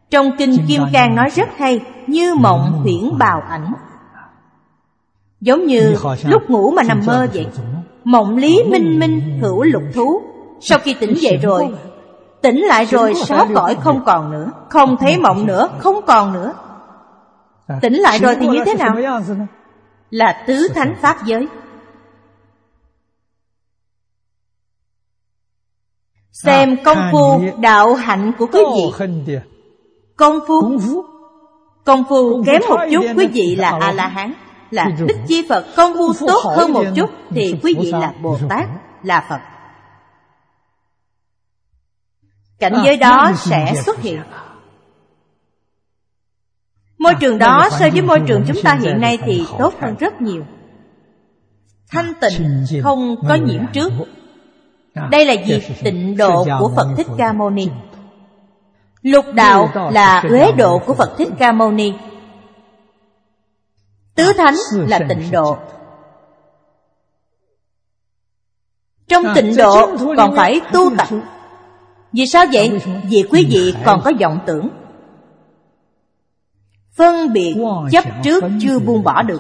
Trong Kinh Kim Cang nói rất hay, như mộng huyễn bào ảnh. Giống như lúc ngủ mà nằm mơ vậy. Mộng lý minh minh hữu lục thú. Sau khi tỉnh dậy rồi, tỉnh lại rồi sáu cõi không còn nữa, không thấy mộng nữa, không còn nữa. Tỉnh lại rồi thì như thế nào? Là tứ thánh pháp giới. Xem công phu đạo hạnh của quý vị. Công phu kém một chút, quý vị là A-la-hán, là Bích Chi Phật. Công phu tốt hơn một chút thì quý vị là Bồ Tát, là Phật. Cảnh giới đó sẽ xuất hiện. Môi trường đó so với môi trường chúng ta hiện nay thì tốt hơn rất nhiều. Thanh tịnh, không có nhiễm trước. Đây là gì? Tịnh độ của Phật Thích Ca Mâu Ni. Lục đạo là uế độ của Phật Thích Ca Mâu Ni. Tứ thánh là tịnh độ. Trong tịnh độ còn phải tu tập. Vì sao vậy? Vì quý vị còn có vọng tưởng, phân biệt chấp trước chưa buông bỏ được.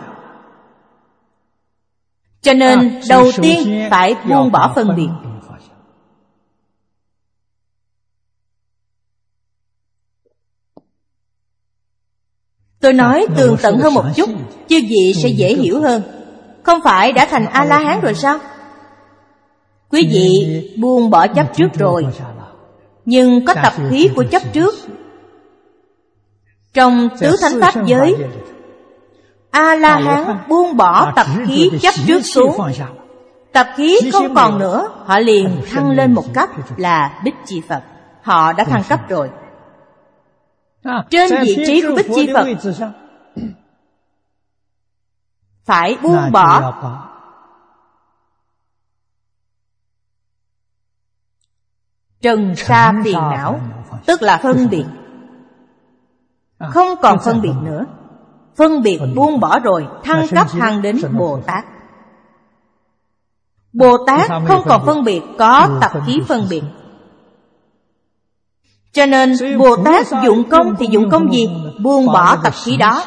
Cho nên đầu tiên phải buông bỏ phân biệt. Tôi nói tường tận hơn một chút, chư vị sẽ dễ hiểu hơn. Không phải đã thành A-la-hán rồi sao? Quý vị buông bỏ chấp trước rồi, nhưng có tập khí của chấp trước. Trong tứ thánh pháp giới, A-la-hán buông bỏ tập khí chấp trước xuống. Tập khí không còn nữa, họ liền thăng lên một cấp là Bích Chi Phật. Họ đã thăng cấp rồi. Trên vị trí của Bích Chi Phật phải buông bỏ trần sa phiền não, tức là phân biệt. Không còn phân biệt nữa. Phân biệt buông bỏ rồi, thăng cấp thăng đến Bồ Tát. Bồ Tát không còn phân biệt, có tập khí phân biệt. Cho nên Bồ Tát dụng công thì dụng công gì? Buông bỏ tập khí đó.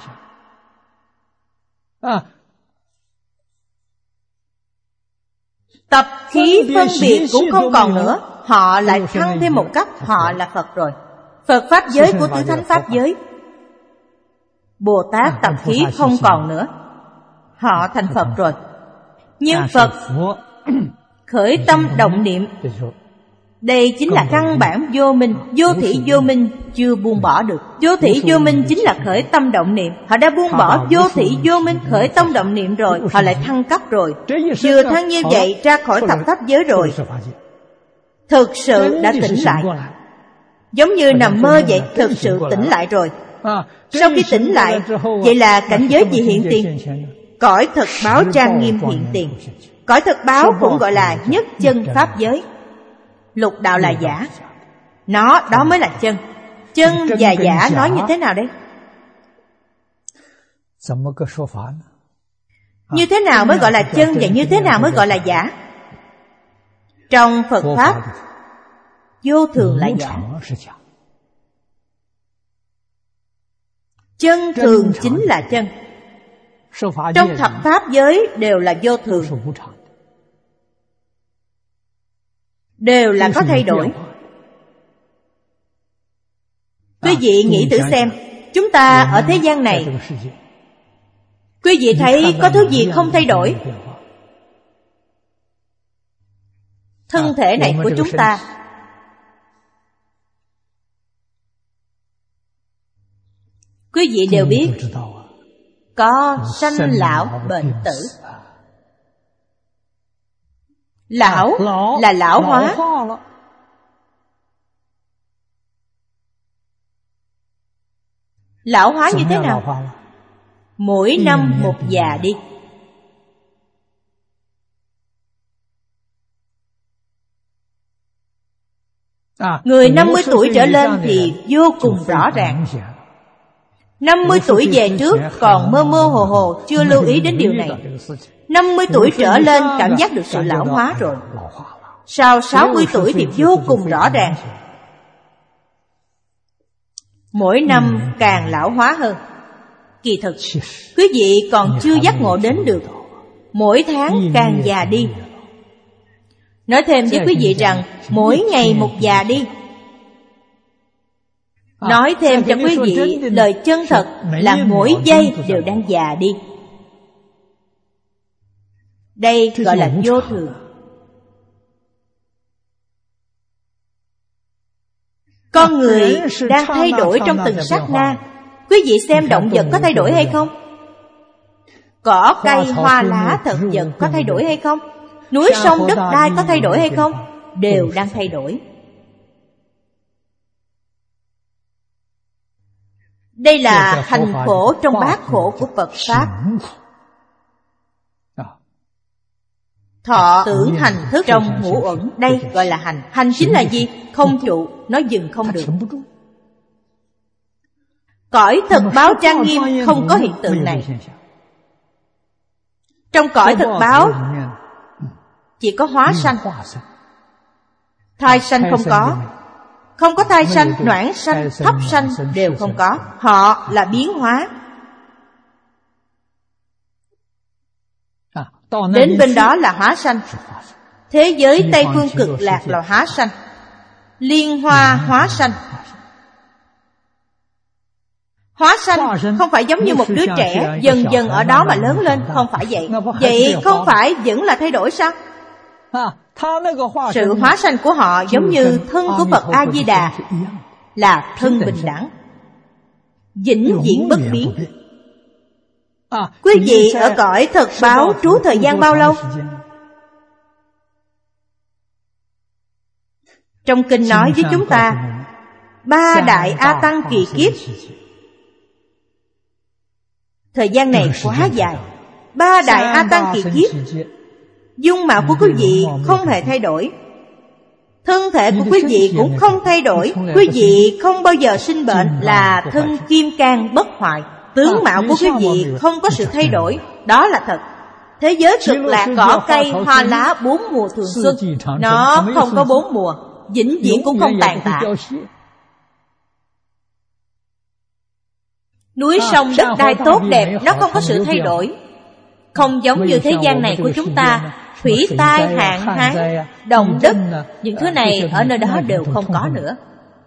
Tập khí phân biệt cũng không còn nữa. Họ lại thăng thêm một cấp, họ là Phật rồi. Phật pháp giới của tứ thánh pháp giới. Bồ Tát tập khí không còn nữa, họ thành Phật rồi. Nhưng Phật khởi tâm động niệm, đây chính là căn bản vô minh. Vô thỉ vô minh chưa buông bỏ được. Vô thỉ vô minh chính là khởi tâm động niệm. Họ đã buông bỏ vô thỉ vô minh, khởi tâm động niệm rồi, họ lại thăng cấp rồi. Vừa thăng như vậy ra khỏi thập pháp giới rồi, thực sự đã tỉnh lại. Giống như nằm mơ vậy, thực sự tỉnh lại rồi. Sau khi tỉnh lại, vậy là cảnh giới gì hiện tiền? Cõi thực báo trang nghiêm hiện tiền. Cõi thực báo cũng gọi là nhất chân pháp giới. Lục đạo là giả, nó đó mới là chân. Chân và giả nói như thế nào đây? Như thế nào mới gọi là chân và như thế nào mới gọi là giả? Trong Phật Pháp, vô thường là giả, chân thường chính là chân. Trong thập pháp giới đều là vô thường, đều là có thay đổi. Quý vị nghĩ thử xem, chúng ta ở thế gian này, quý vị thấy có thứ gì không thay đổi? Thân thể này của chúng ta, quý vị đều biết có sanh lão bệnh tử. Lão là lão hóa. Lão hóa như thế nào? Mỗi năm một già đi. Người 50 tuổi trở lên thì vô cùng rõ ràng. 50 tuổi về trước còn mơ mơ hồ hồ, chưa lưu ý đến điều này. 50 tuổi trở lên cảm giác được sự lão hóa rồi. Sau 60 tuổi thì vô cùng rõ ràng. mỗi năm càng lão hóa hơn. Kỳ thực, quý vị còn chưa giác ngộ đến được, mỗi tháng càng già đi. Nói thêm với quý vị rằng mỗi ngày một già đi. Nói thêm cho quý vị lời chân thật là mỗi giây đều đang già đi. Đây gọi là vô thường. Con người đang thay đổi trong từng sát na. Quý vị xem động vật có thay đổi hay không? Cỏ cây, hoa lá, thực vật có thay đổi hay không? Núi sông đất đai có thay đổi hay không? Đều đang thay đổi. Đây là hành khổ trong bát khổ của Phật Pháp. Thọ tưởng hành thức trong ngũ uẩn. Đây gọi là hành. Hành chính là gì? Không trụ, nó dừng không được. Cõi thực báo trang nghiêm không có hiện tượng này. Trong cõi thực báo chỉ có hóa sanh. Thai sanh không có. Không có thai sanh, noãn sanh, thấp sanh đều không có. Họ là biến hóa. Đến bên đó là hóa sanh. Thế giới Tây Phương Cực Lạc là hóa sanh. Liên hoa hóa sanh. Hóa sanh không phải giống như một đứa trẻ dần dần ở đó mà lớn lên. Không phải vậy. Vậy không phải vẫn là thay đổi sao? Sự hóa sanh của họ giống như thân của Phật A-di-đà, là thân bình đẳng, vĩnh viễn bất biến. Quý vị ở cõi thực báo trú thời gian bao lâu? Trong kinh nói với chúng ta 3 đại A Tăng kỳ kiếp. Thời gian này quá dài. 3 đại A Tăng kỳ kiếp. Dung mạo của quý vị không hề thay đổi. Thân thể của quý vị cũng không thay đổi. Quý vị không bao giờ sinh bệnh, là thân kim cang bất hoại. Tướng mạo của quý vị không có sự thay đổi. Đó là thật. Thế giới Cực Lạc cỏ cây, hoa lá 4 mùa thường xuân. Nó không có 4 mùa, vĩnh viễn cũng không tàn tạ. Núi sông đất đai tốt đẹp, nó không có sự thay đổi. Không giống như thế gian này của chúng ta. Thủy tai, hạn hán, động đất, những thứ này ở nơi đó đều không có nữa.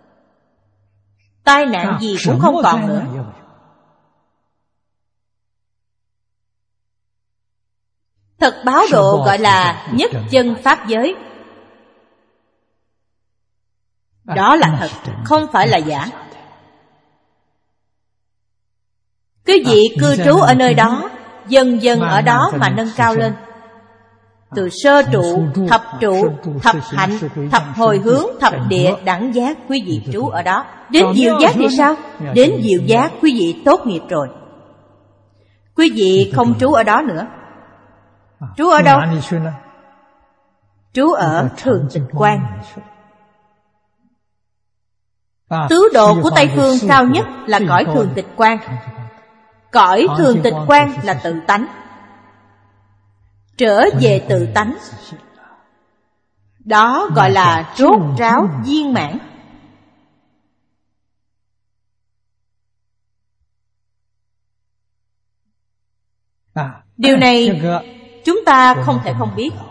Tai nạn gì cũng không còn nữa. Thật báo độ gọi là nhất chân pháp giới. Đó là thật, không phải là giả. Quý vị cư trú ở nơi đó, dần dần ở đó mà nâng cao lên. Từ sơ trụ, thập hạnh, thập hồi hướng, thập địa, đẳng giác, quý vị trú ở đó. Đến diệu giác thì sao? Đến diệu giác quý vị tốt nghiệp rồi. Quý vị không trú ở đó nữa. Trú ở đâu? Trú ở Thường Tịch Quan. Tứ độ của Tây Phương cao nhất là cõi Thường Tịch Quan. Cõi Thường Tịch Quan là tự tánh. Trở về tự tánh, đó gọi là rốt ráo viên mãn. Điều này chúng ta không thể không biết.